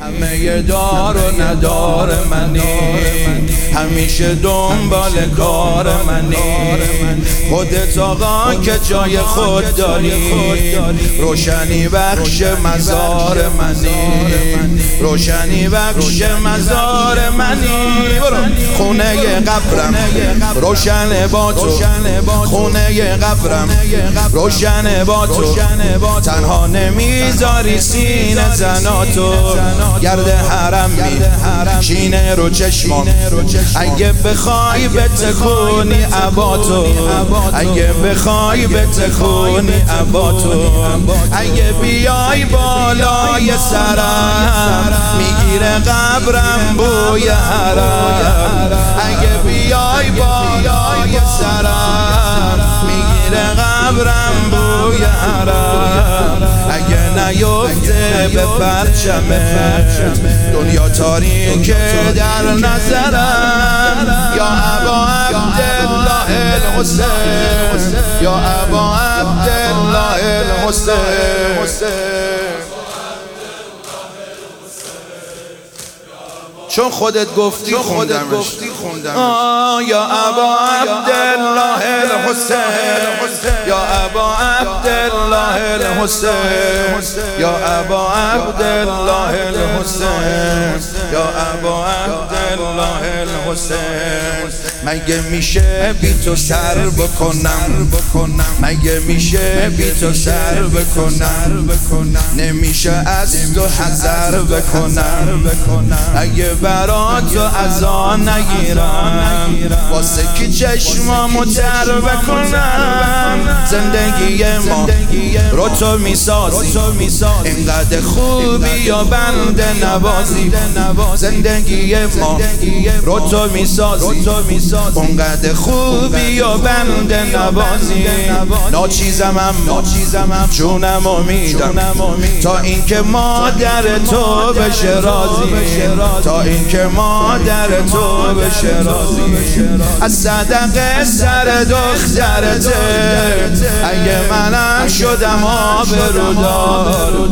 همه دار و ندار منی، همیشه دنبال کار منی. خودت آقا که جای خود داری، روشنی بخش مزار منی، روشنی بخش مزار منی. خونه قبرم روشن با تو، خونه قبرم روشن با تو، تنها نمیذاری سینه زناتو. گرد حرم شینه رو چشمام، اگه بخوای بتکونی عباتو، اگه بخوای بتکونی عباتو. اگه بیای بالای سرم میگیره قبرم بوی حرم، اگه بیای بالای سرم میگیره قبرم بوی حرم. اگه نیفته به پرچمه دنیا تاریکه در نظرم، یا ابا عبدالله الحسین، یا ابا عبدالله الحسین. چون خودت گفتی خوندمش. یا ابا عبدالله الحسین، یا ابا عبدالله الحسین، یا ابا عبدالله الحسین، یا ابا عبدالله الحسین. مگه میشه بی تو سر بکنم، مگه میشه بی تو سر بکنم، نمیشه از تو حذر بکنم. اگه برا تو ازان نگیرم، واسه کی چشمامو تر بکنم. زندگی ما رو تو میسازی، اینقدر خوبی و بنده نوازی. زندگی ما رو تو میسازی، اونقدر خوبی و بنده نوازی. ناچیزم اما جونم امیدم، تا اینکه مادر تو بشه راضی، تا اینکه مادر تو بشه راضی. از صدقه سر دخترته اگه منم شدم آبرودار،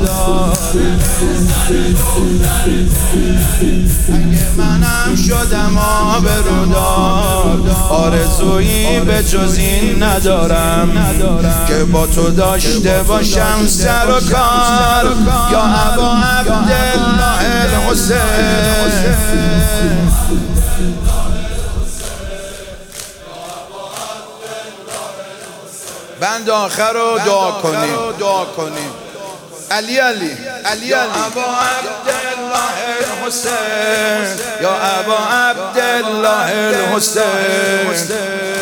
اگه منم شدم آبرودار. آرزویی به جز این ندارم که با تو داشته باشم سر و کار. یا ابا عبدالله الحسین، بند آخر رو دعا کنیم. علی علی علی علی. یا ابا عبدالله الحسین، یا ابا عبدالله الحسین.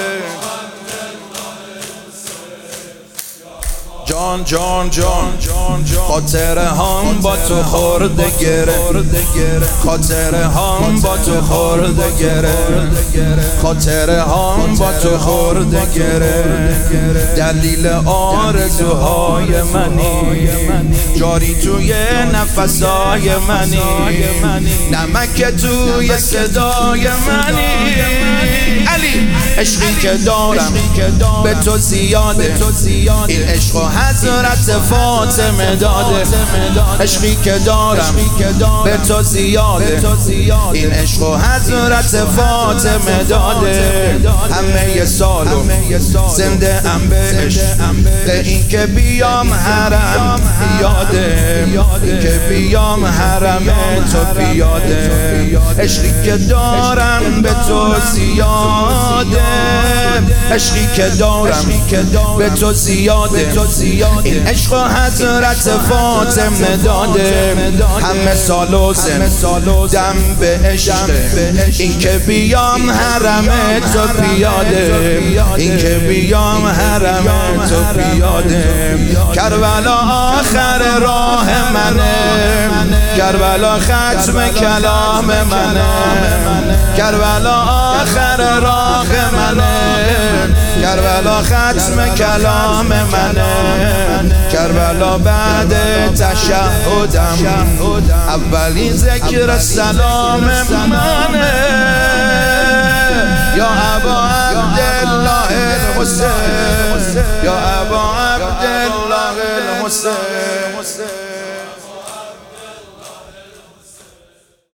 جان جان جان خاطره هم با تو خورده گره، خاطره هم با تو خورده گره، خاطره هم با تو خورده گره. دلیل آرزوهای منی، جاری توی نفسای منی، نمک توی صدای منی. علی عشقی که دارم به تو زیاده، این عشق و حضرت فاطمه داده. عشقی که دارم به تو زیاده، این عشق و حضرت فاطمه داده. همه سالو زنده ام به عشق، به این که بیام حرم یاده، این که بیام حرم تو پیاده. عشقی که دارم به تو زیاده، عشقی که دارم به تو زیاده، این عشق و حضرت فاطمه داده. همه سال و دم به عشق، این که بیام حرم تو پیاده، این که بیام حرم تو پیاده. کربلا آخر راه منه، کربلا ختم کلام منه، کربلا آخر راه منه، کربلا ختم کلام منه. کربلا بعد تشهدم اولین ذکر سلام منه. یا ابا